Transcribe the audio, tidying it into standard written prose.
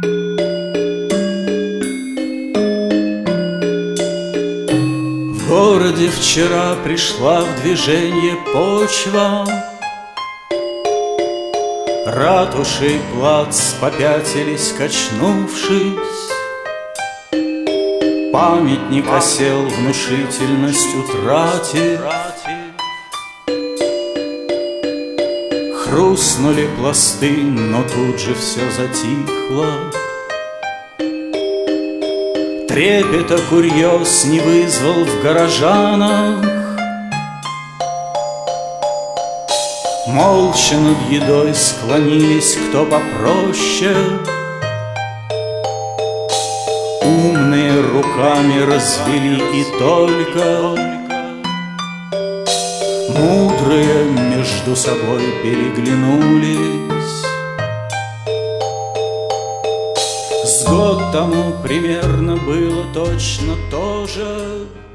В городе вчера пришла в движение почва, ратуши и плац попятились, качнувшись. Памятник осел, внушительность утратив. Хрустнули пласты, но тут же все затихло. Трепета курьез не вызвал в горожанах. Молча над едой склонились кто попроще. Умные руками развели и только. Мудрые между собой переглянулись. С год тому примерно было точно то же.